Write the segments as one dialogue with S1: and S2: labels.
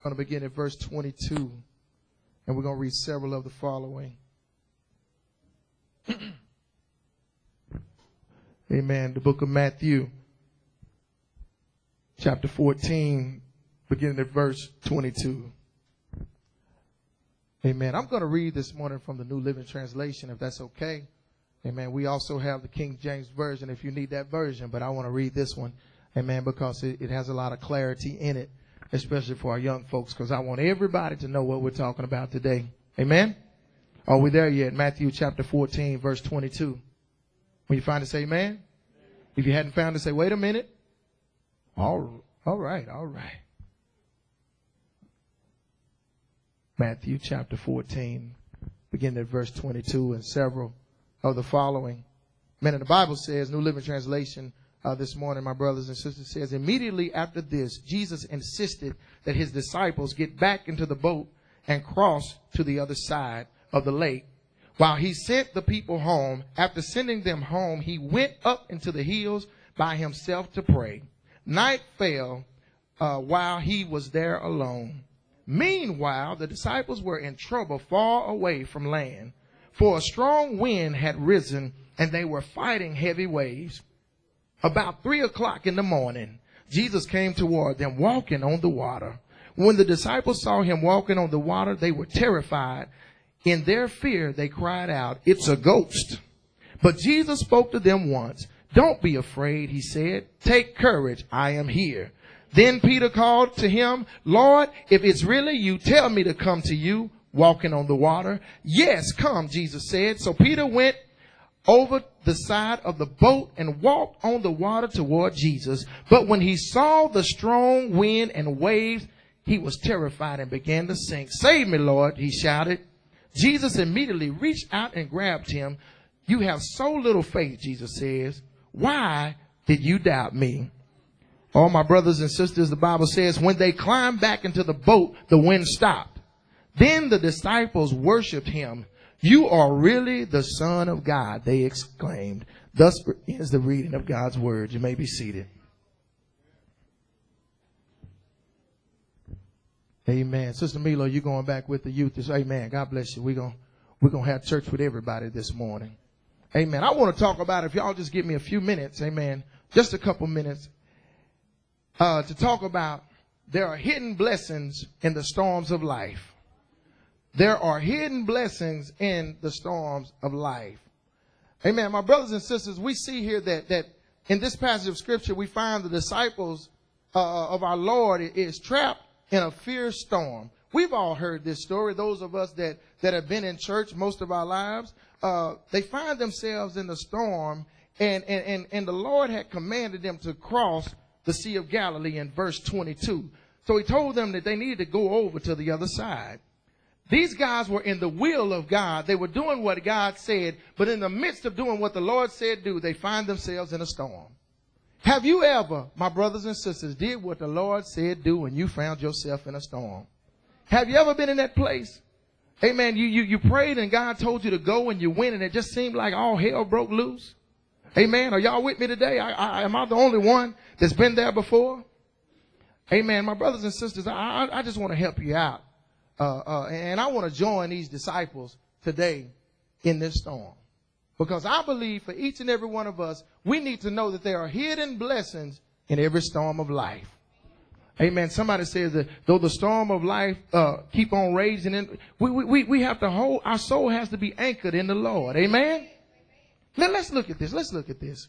S1: going to begin at verse 22, and we're going to read several of the following. Amen. The book of Matthew, chapter 14, beginning at verse 22. Amen. I'm going to read this morning from the New Living Translation, if that's okay. Amen. We also have the King James Version if you need that version, but I want to read this one. Amen. Because it has a lot of clarity in it, especially for our young folks, because I want everybody to know what we're talking about today. Amen. Are we there yet? Matthew chapter 14, verse 22. When you find it, say amen. If you hadn't found it, say, wait a minute. All right. Matthew chapter 14, beginning at verse 22, and several of the following. Man, and the Bible says, New Living Translation, this morning, my brothers and sisters, says, immediately after this, Jesus insisted that his disciples get back into the boat and cross to the other side of the lake. While he sent the people home, after sending them home, he went up into the hills by himself to pray. Night fell while he was there alone. Meanwhile, the disciples were in trouble far away from land, for a strong wind had risen, and they were fighting heavy waves. About 3 o'clock in the morning, Jesus came toward them walking on the water. When the disciples saw him walking on the water, they were terrified. In their fear, they cried out, "It's a ghost." But Jesus spoke to them once. "Don't be afraid," he said. "Take courage, I am here." Then Peter called to him, "Lord, if it's really you, tell me to come to you walking on the water." "Yes, come," Jesus said. So Peter went over the side of the boat and walked on the water toward Jesus. But when he saw the strong wind and waves, he was terrified and began to sink. "Save me, Lord," he shouted. Jesus immediately reached out and grabbed him. "You have so little faith," Jesus says. "Why did you doubt me?" All my brothers and sisters, the Bible says, when they climbed back into the boat, the wind stopped. Then the disciples worshiped him. "You are really the Son of God," they exclaimed. Thus ends the reading of God's word. You may be seated. Amen. Sister Milo, you going back with the youth? Amen. God bless you. We're going to have church with everybody this morning. Amen. I want to talk about, if y'all just give me a few minutes, amen, just a couple minutes, to talk about there are hidden blessings in the storms of life. There are hidden blessings in the storms of life. Amen. My brothers and sisters, we see here that in this passage of scripture, we find the disciples of our Lord is trapped in a fierce storm. We've all heard this story. Those of us that have been in church most of our lives, they find themselves in the storm, and the Lord had commanded them to cross the Sea of Galilee in verse 22. So he told them that they needed to go over to the other side. These guys were in the will of God. They were doing what God said, but in the midst of doing what the Lord said do, they find themselves in a storm. Have you ever, my brothers and sisters, did what the Lord said do and you found yourself in a storm? Have you ever been in that place? Amen. You prayed and God told you to go and you went and it just seemed like all hell broke loose. Amen. Are y'all with me today? Am I the only one that's been there before? Amen. My brothers and sisters, I just want to help you out. And I want to join these disciples today in this storm. Because I believe for each and every one of us, we need to know that there are hidden blessings in every storm of life. Amen. Somebody says that though the storm of life keep on raging, we have to hold, our soul has to be anchored in the Lord. Amen. Let's look at this. Let's look at this.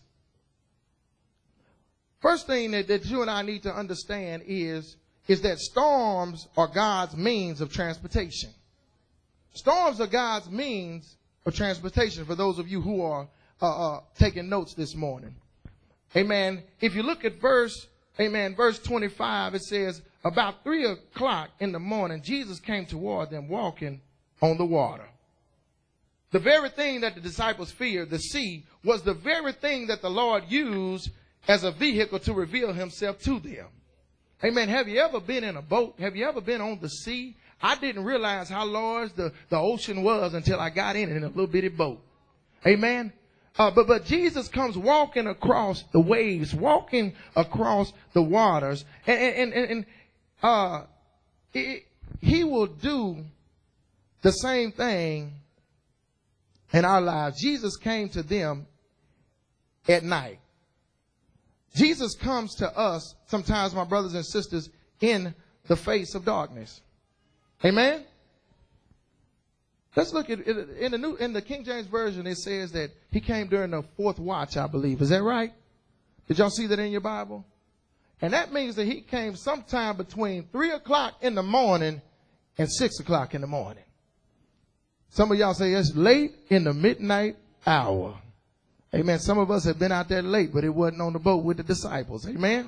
S1: First thing that you and I need to understand is that storms are God's means of transportation. Storms are God's means of transportation for those of you who are taking notes this morning. Amen. If you look at verse 25, it says, about 3 o'clock in the morning, Jesus came toward them walking on the water. The very thing that the disciples feared, the sea, was the very thing that the Lord used as a vehicle to reveal himself to them. Amen. Have you ever been in a boat? Have you ever been on the sea? I didn't realize how large the ocean was until I got in a little bitty boat. Amen. But Jesus comes walking across the waves, walking across the waters. And he will do the same thing in our lives. Jesus came to them at night. Jesus comes to us sometimes, my brothers and sisters, in the face of darkness. Amen. Let's look at it in the King James Version. It says that he came during the fourth watch, I believe. Is that right? Did y'all see that in your Bible? And that means that he came sometime between 3 o'clock in the morning and 6 o'clock in the morning. Some of y'all say it's late in the midnight hour. Amen. Some of us have been out there late, but it wasn't on the boat with the disciples. Amen.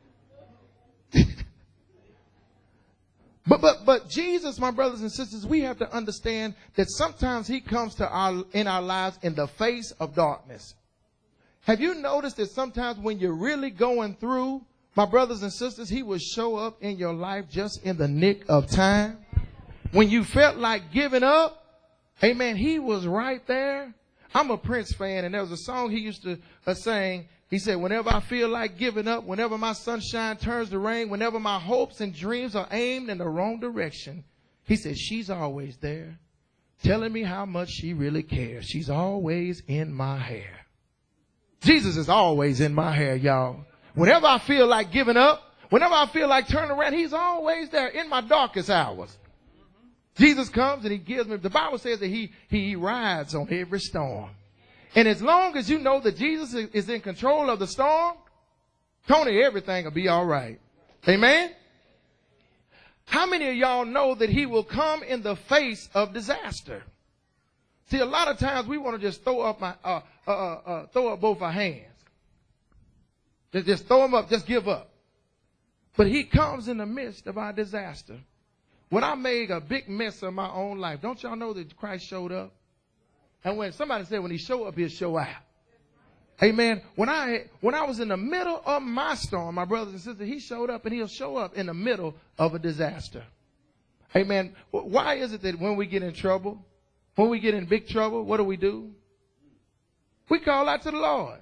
S1: But Jesus, my brothers and sisters, we have to understand that sometimes he comes to in our lives in the face of darkness. Have you noticed that sometimes when you're really going through, my brothers and sisters, he will show up in your life just in the nick of time? When you felt like giving up, amen, he was right there. I'm a Prince fan, and there was a song he used to sing. He said, whenever I feel like giving up, whenever my sunshine turns to rain, whenever my hopes and dreams are aimed in the wrong direction, he said, she's always there, telling me how much she really cares. She's always in my hair. Jesus is always in my hair, y'all. Whenever I feel like giving up, whenever I feel like turning around, he's always there in my darkest hours. Jesus comes and he gives me, the Bible says that he rides on every storm. And as long as you know that Jesus is in control of the storm, Tony, everything will be all right. Amen. How many of y'all know that he will come in the face of disaster? See, a lot of times we want to just throw up both our hands. Just throw them up, just give up. But he comes in the midst of our disaster. When I made a big mess of my own life, don't y'all know that Christ showed up? And when somebody said when he show up, he'll show out. Amen. When I was in the middle of my storm, my brothers and sisters, he showed up, and he'll show up in the middle of a disaster. Amen. Why is it that when we get in trouble, when we get in big trouble, what do? We call out to the Lord.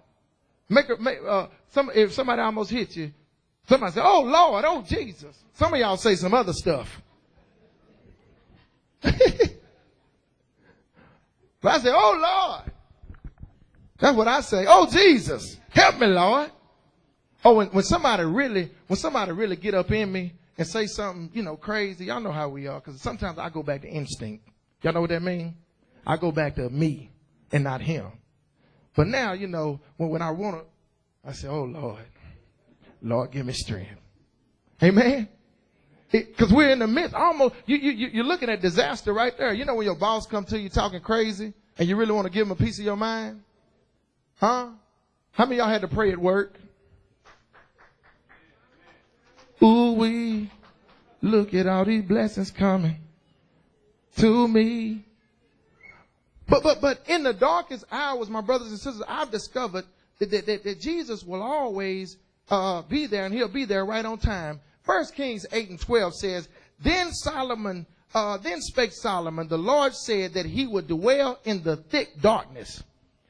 S1: If somebody almost hit you, somebody say, oh Lord, oh Jesus. Some of y'all say some other stuff. But I say, oh Lord. That's what I say. Oh Jesus, help me, Lord. Oh, when somebody really get up in me and say something, crazy, y'all know how we are, because sometimes I go back to instinct. Y'all know what that means? I go back to me and not him. But now, when I want to, I say, oh Lord, give me strength. Amen. Because we're in the midst, almost, you're looking at disaster right there. You know when your boss comes to you talking crazy and you really want to give him a piece of your mind? Huh? How many of y'all had to pray at work? Ooh, we look at all these blessings coming to me. But in the darkest hours, my brothers and sisters, I've discovered that Jesus will always be there, and he'll be there right on time. 1 Kings 8:12 says, Then spake Solomon, the Lord said that he would dwell in the thick darkness.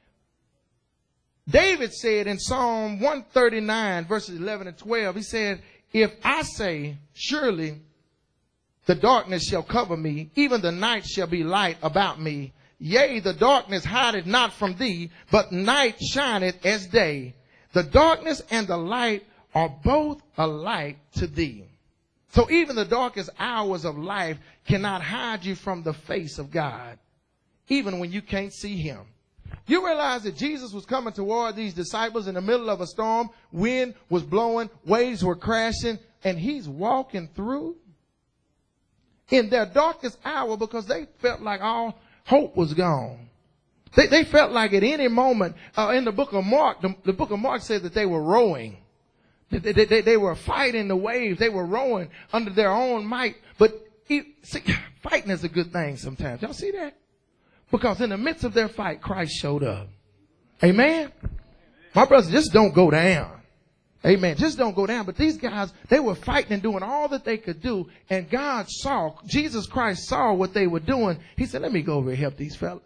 S1: David said in Psalm 139, verses 11 and 12, he said, If I say, surely the darkness shall cover me, even the night shall be light about me. Yea, the darkness hideth not from thee, but night shineth as day. The darkness and the light are both alike to thee. So even the darkest hours of life cannot hide you from the face of God, even when you can't see him. You realize that Jesus was coming toward these disciples in the middle of a storm. Wind was blowing, waves were crashing, and he's walking through in their darkest hour because they felt like all hope was gone. They felt like at any moment, in the book of Mark, the book of Mark said that they were rowing. They were fighting the waves. They were rowing under their own might. But fighting is a good thing sometimes. Y'all see that? Because in the midst of their fight, Christ showed up. Amen? My brothers, just don't go down. Amen. Just don't go down. But these guys, they were fighting and doing all that they could do. And Jesus Christ saw what they were doing. He said, let me go over and help these fellas.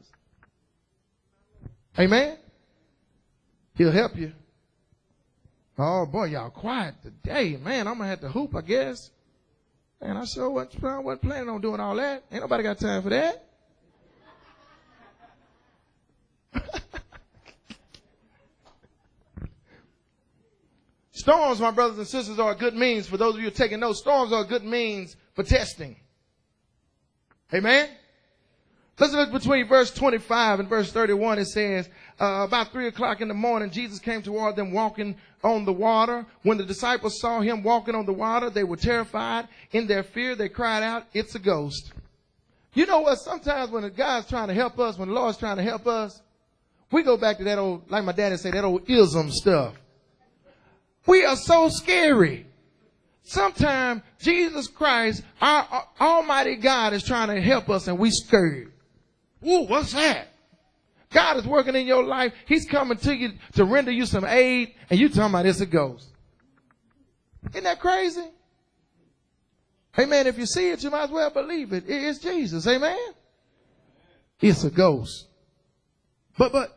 S1: Amen. He'll help you. Oh boy, y'all quiet today. Man, I'm going to have to hoop, I guess. And I sure wasn't planning on doing all that. Ain't nobody got time for that. Storms, my brothers and sisters, are a good means. For those of you who are taking notes, storms are a good means for testing. Amen? Let's look between verse 25 and verse 31. It says, about 3 o'clock in the morning, Jesus came toward them walking on the water. When the disciples saw him walking on the water, they were terrified. In their fear, they cried out, "It's a ghost." You know what? Sometimes when God's trying to help us, when the Lord's trying to help us, we go back to that old, like my daddy said, that old ism stuff. We are so scary. Sometimes Jesus Christ, our Almighty God, is trying to help us and we scared. Ooh, what's that? God is working in your life. He's coming to you to render you some aid, and you talking about it's a ghost. Isn't that crazy? Amen. If you see it, you might as well believe it. It's Jesus. Amen. It's a ghost. But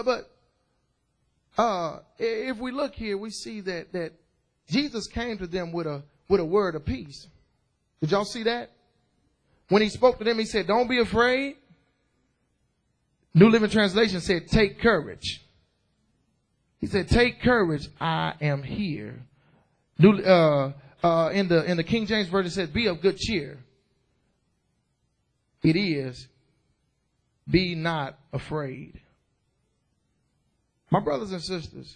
S1: if we look here, we see that Jesus came to them with a word of peace. Did y'all see that? When he spoke to them, he said, "Don't be afraid." New Living Translation said, "Take courage." He said, "Take courage. I am here." In the King James Version, it says, "Be of good cheer." It is, "Be not afraid." My brothers and sisters,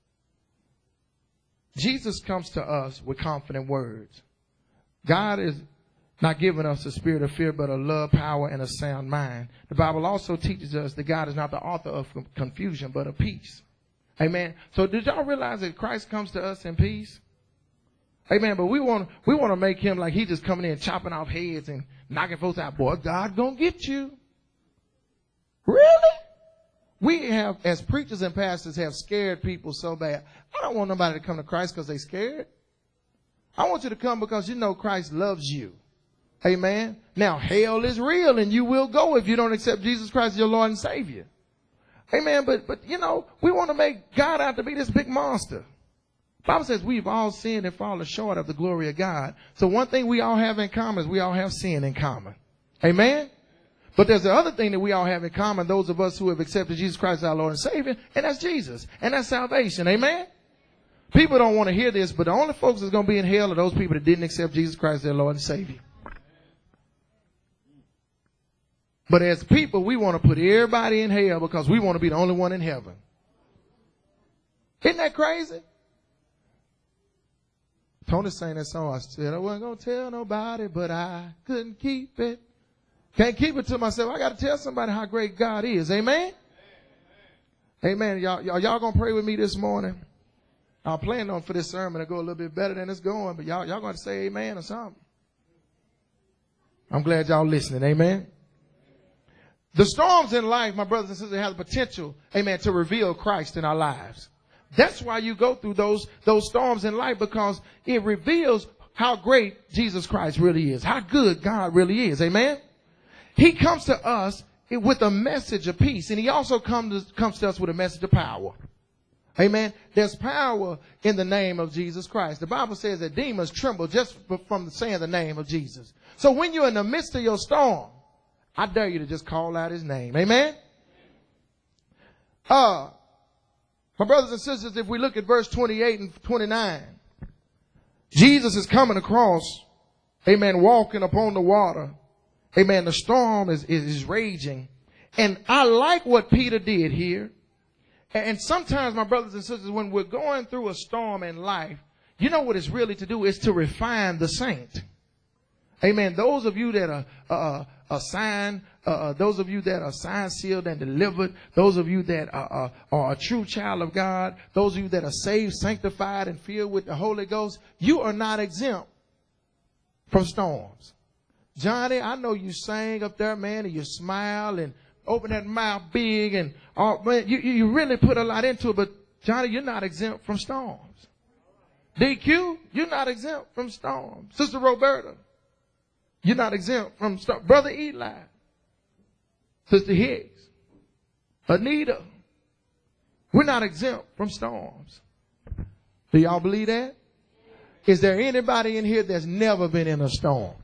S1: Jesus comes to us with confident words. God is not giving us a spirit of fear, but a love, power, and a sound mind. The Bible also teaches us that God is not the author of confusion, but of peace. Amen. So did y'all realize that Christ comes to us in peace? Amen. But we want to make him like he just coming in chopping off heads and knocking folks out. Boy, God gonna get you. Really? We have, as preachers and pastors, have scared people so bad. I don't want nobody to come to Christ because they're scared. I want you to come because you know Christ loves you. Amen. Now, hell is real and you will go if you don't accept Jesus Christ as your Lord and Savior. Amen. But you know, we want to make God out to be this big monster. The Bible says we've all sinned and fallen short of the glory of God. So one thing we all have in common is we all have sin in common. Amen. But there's the other thing that we all have in common, those of us who have accepted Jesus Christ as our Lord and Savior, and that's Jesus. And that's salvation. Amen. People don't want to hear this, but the only folks that's going to be in hell are those people that didn't accept Jesus Christ as their Lord and Savior. But as people, we want to put everybody in hell because we want to be the only one in heaven. Isn't that crazy? Tony sang that song. I said, I wasn't going to tell nobody, but I couldn't keep it. Can't keep it to myself. I got to tell somebody how great God is. Amen? Amen. Y'all going to pray with me this morning? I'm planning on for this sermon to go a little bit better than it's going, but y'all going to say amen or something. I'm glad y'all listening. Amen. The storms in life, my brothers and sisters, have the potential, amen, to reveal Christ in our lives. That's why you go through those storms in life, because it reveals how great Jesus Christ really is, how good God really is. Amen. He comes to us with a message of peace, and he also comes to us with a message of power. Amen. There's power in the name of Jesus Christ. The Bible says that demons tremble just from saying the name of Jesus. So when you're in the midst of your storm, I dare you to just call out his name. Amen. My brothers and sisters, if we look at verse 28 and 29, Jesus is coming across, amen, walking upon the water. Amen. The storm is raging. And I like what Peter did here. And sometimes, my brothers and sisters, when we're going through a storm in life, you know what it's really to do is to refine the saint. Amen. Those of you that are assigned, those of you that are signed, sealed, and delivered, those of you that are a true child of God, those of you that are saved, sanctified, and filled with the Holy Ghost, you are not exempt from storms. Johnny, I know you sang up there, man, and you smile and open that mouth big, and man, you really put a lot into it. But Johnny, you're not exempt from storms. DQ, you're not exempt from storms. Sister Roberta, you're not exempt from storms. Brother Eli, Sister Hicks, Anita, we're not exempt from storms. Do y'all believe that? Is there anybody in here that's never been in a storm?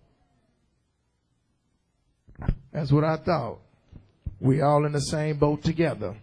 S1: That's what I thought. We all in the same boat together.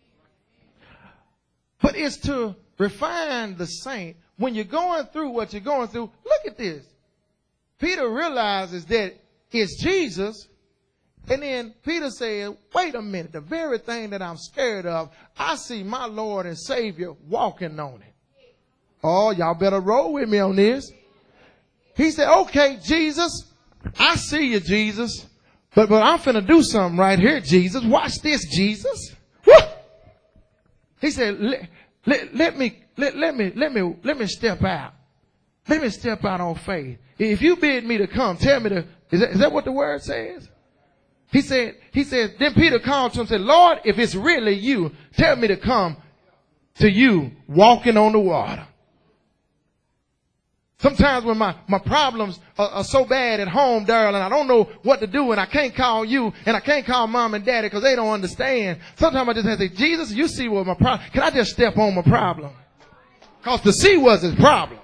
S1: But it's to refine the saint. When you're going through what you're going through, look at this. Peter realizes that it's Jesus. And then Peter said, wait a minute, the very thing that I'm scared of, I see my Lord and Savior walking on it. Oh, y'all better roll with me on this. He said, okay, Jesus, I see you, Jesus. But I'm finna do something right here, Jesus. Watch this, Jesus. Woo! He said, let me step out. Let me step out on faith. If you bid me to come, tell me is that what the word says? He said, then Peter called to him and said, Lord, if it's really you, tell me to come to you walking on the water. Sometimes when my problems are so bad at home, Daryl, and I don't know what to do, and I can't call you, and I can't call mom and daddy because they don't understand. Sometimes I just have to say, Jesus, you see what my problem, can I just step on my problem? Because the sea was his problem.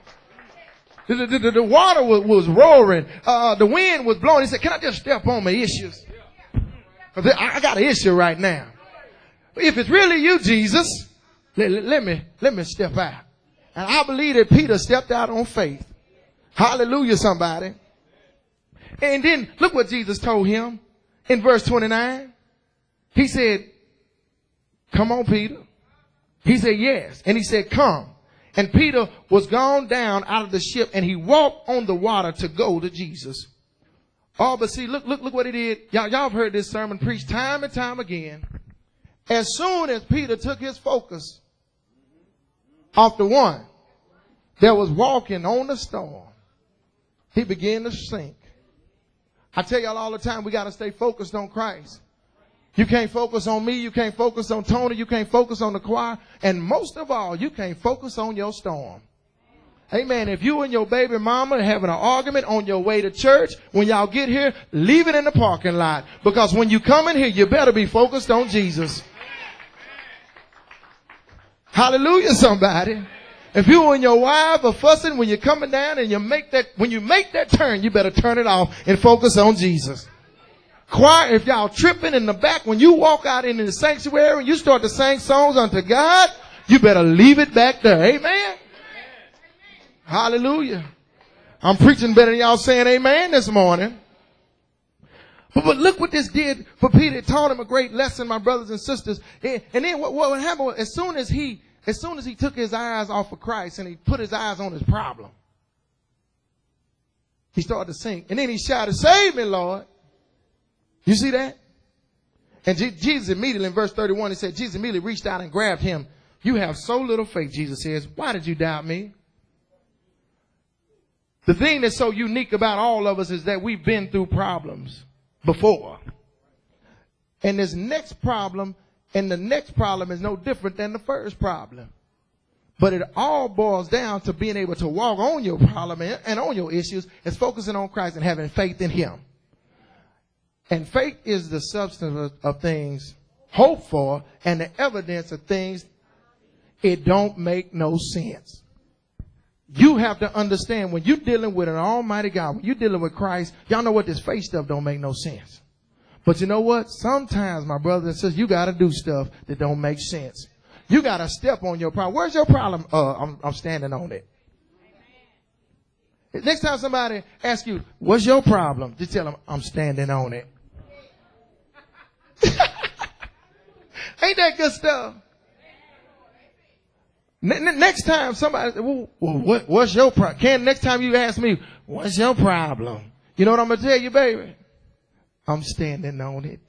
S1: The water was roaring. The wind was blowing. He said, can I just step on my issues? Because I got an issue right now. If it's really you, Jesus, let me step out. And I believe that Peter stepped out on faith. Hallelujah, somebody. And then look what Jesus told him in verse 29. He said, come on, Peter. He said, yes. And he said, come. And Peter was gone down out of the ship and he walked on the water to go to Jesus. Oh, but see, look what he did. Y'all have heard this sermon preached time and time again. As soon as Peter took his focus off the one that was walking on the storm, he began to sink. I tell y'all all the time, we got to stay focused on Christ. You can't focus on me. You can't focus on Tony. You can't focus on the choir. And most of all, you can't focus on your storm. Amen. If you and your baby mama are having an argument on your way to church, when y'all get here, leave it in the parking lot. Because when you come in here, you better be focused on Jesus. Hallelujah, somebody. If you and your wife are fussing when you're coming down and when you make that turn, you better turn it off and focus on Jesus. Choir, if y'all tripping in the back, when you walk out into the sanctuary and you start to sing songs unto God, you better leave it back there. Amen. Hallelujah. I'm preaching better than y'all saying amen this morning. But look what this did for Peter. It taught him a great lesson, my brothers and sisters. And then what happened was, as soon as he took his eyes off of Christ and he put his eyes on his problem, he started to sink. And then he shouted, save me, Lord. You see that? And Jesus immediately, in verse 31, he said, Jesus immediately reached out and grabbed him. You have so little faith, Jesus says. Why did you doubt me? The thing that's so unique about all of us is that we've been through problems before. And this next problem, and the next problem is no different than the first problem. But it all boils down to being able to walk on your problem and on your issues is focusing on Christ and having faith in him. And faith is the substance of things hoped for and the evidence of things it don't make no sense. You have to understand when you're dealing with an almighty God, when you're dealing with Christ, y'all know what this faith stuff don't make no sense. But you know what? Sometimes, my brothers and sisters, you got to do stuff that don't make sense. You got to step on your problem. Where's your problem? I'm standing on it. Next time somebody asks you, what's your problem? Just tell them, I'm standing on it. Ain't that good stuff? Next time somebody, well, what's your problem? Next time you ask me, what's your problem? You know what I'm going to tell you, baby? I'm standing on it.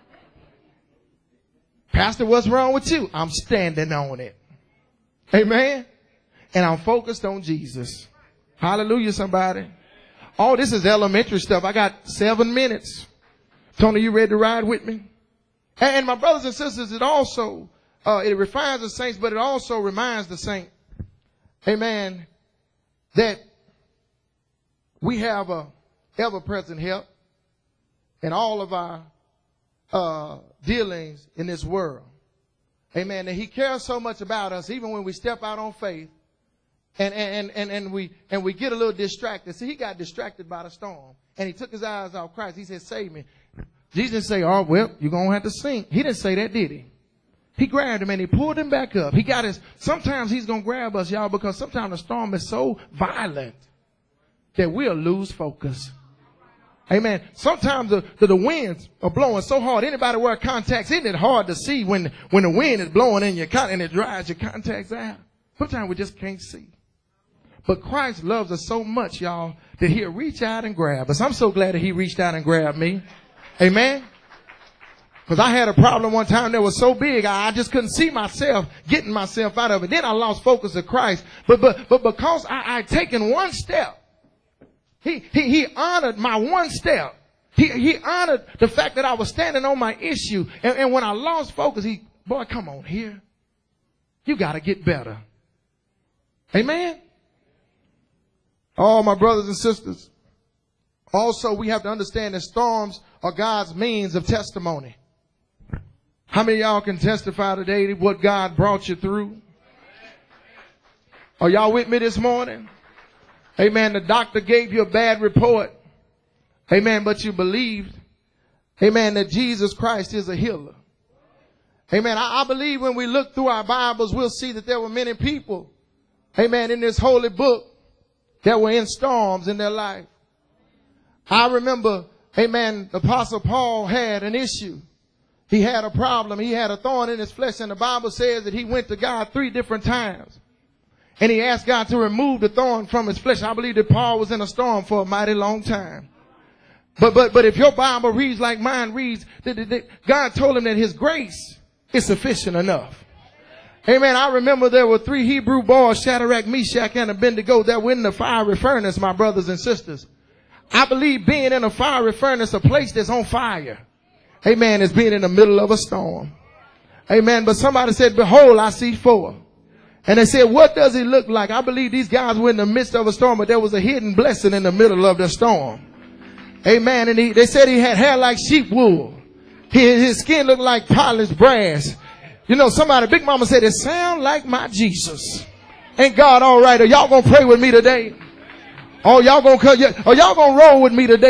S1: Pastor, what's wrong with you? I'm standing on it. Amen. And I'm focused on Jesus. Hallelujah, somebody. Oh, this is elementary stuff. I got 7 minutes. Tony, you ready to ride with me? And my brothers and sisters, it also, it refines the saints, but it also reminds the saint, amen, that we have a ever-present help in all of our dealings in this world. Amen. That he cares so much about us, even when we step out on faith And we get a little distracted. See, he got distracted by the storm. And he took his eyes off Christ. He said, save me. Jesus didn't say, oh, well, you're going to have to sink. He didn't say that, did he? He grabbed him and he pulled him back up. Sometimes he's going to grab us, y'all, because sometimes the storm is so violent that we'll lose focus. Amen. Sometimes the winds are blowing so hard. Anybody wear contacts? Isn't it hard to see when the wind is blowing in your and it dries your contacts out? Sometimes we just can't see. But Christ loves us so much, y'all, that he'll reach out and grab us. I'm so glad that he reached out and grabbed me. Amen. Because I had a problem one time that was so big, I just couldn't see myself getting myself out of it. Then I lost focus of Christ. But because I'd taken one step, he honored my one step. He honored the fact that I was standing on my issue. And when I lost focus, boy, come on here. You got to get better. Amen. Oh, my brothers and sisters. Also, we have to understand that storms are God's means of testimony. How many of y'all can testify today what God brought you through? Are y'all with me this morning? Amen. The doctor gave you a bad report. Amen. But you believed. Amen. That Jesus Christ is a healer. Amen. I believe when we look through our Bibles, we'll see that there were many people. Amen. In this holy book that were in storms in their life. I remember, amen, the Apostle Paul had an issue. He had a problem. He had a thorn in his flesh. And the Bible says that he went to God 3 different times. And he asked God to remove the thorn from his flesh. I believe that Paul was in a storm for a mighty long time. But if your Bible reads like mine reads, God told him that his grace is sufficient enough. Amen. I remember there were 3 Hebrew boys, Shadrach, Meshach, and Abednego, that were in the fiery furnace, my brothers and sisters. I believe being in a fiery furnace, a place that's on fire, amen, is being in the middle of a storm. Amen. But somebody said, behold, I see 4. And they said, what does he look like? I believe these guys were in the midst of a storm, but there was a hidden blessing in the middle of the storm. Amen. And they said he had hair like sheep wool. His skin looked like polished brass. You know, Big Mama said, it sound like my Jesus. Ain't God all right? Are y'all going to pray with me today? Oh, y'all going to roll with me today?